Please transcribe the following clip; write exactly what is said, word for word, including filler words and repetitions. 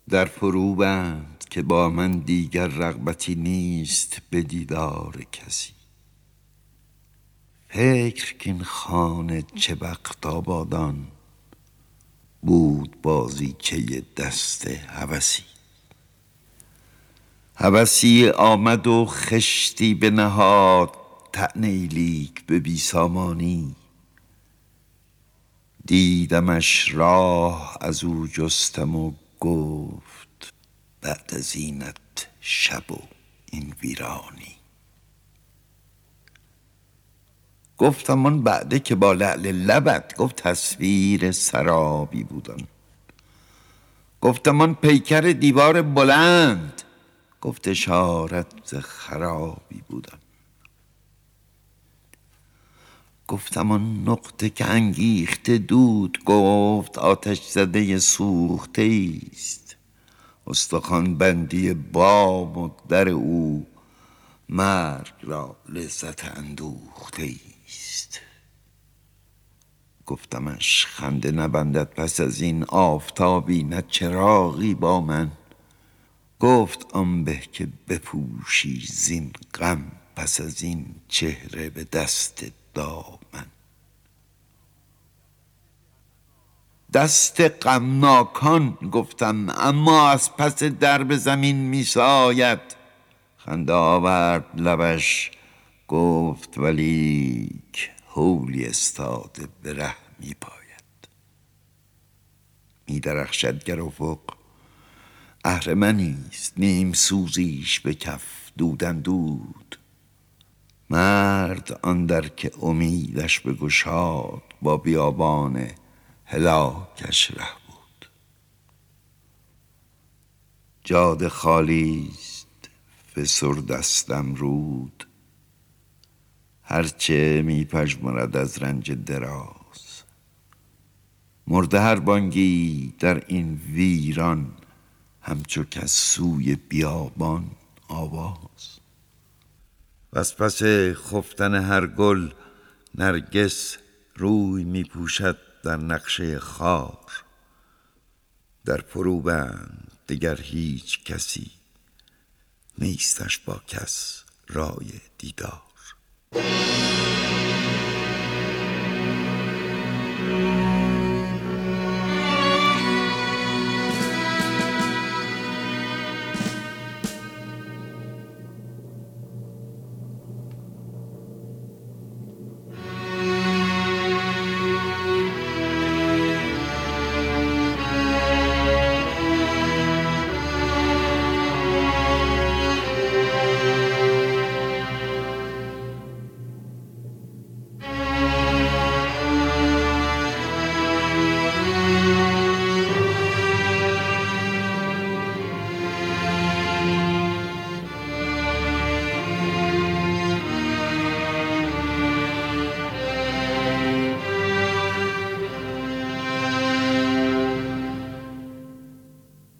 در فرو بند که با من دیگر رغبتی نیست به دیدار کسی. فکر کین خانه چه بخت آبادان، بود بازیچه دست هوسی. هوسی آمد و خشتی به نهاد، طعنه‌ای لیک به بیسامانی. دیدمش راه از او جستم و گفت بعد از اینت شب و این ویرانی. گفتم آن بعده که با لعل لبت، گفت تصویر سرابی بودن. گفتم آن پیکر دیوار بلند، گفت اشارت ز خرابی بودن. گفتم آن نقطه که انگیخته دود، گفت آتش زده سوخته ایست. استخوان بندی بام و در او، مرگ را لذت اندوخته ایست. گفتمش خنده نبندد پس از این آفتابی نه چراغی با من. گفت آن به که بپوشی زین غم، پس از این چهره به دست دامن. دست غمناکان گفتم، اما از پس درب زمین می ساید. خنده آورد لبش گفت ولیک هولی استاده به ره می پاید. می درخشد گر افق اهرمنیست، نیم سوزیش به کف دودن دود. مرد آن در که امیدش بگشاد، با بیابان هلاکش ره بود. جاده خالیست فسرده-ست امرود، هرچه می پژمرد از رنج دراز. مرده هر بانگی در این ویران، همچو کز سوی بیابان آواز. وز پس خفتن هر گل نرگس، روی می پوشد در نقشه خار. در فرو بند دگر هیچ کسی، نیستش با کس رای دیدار.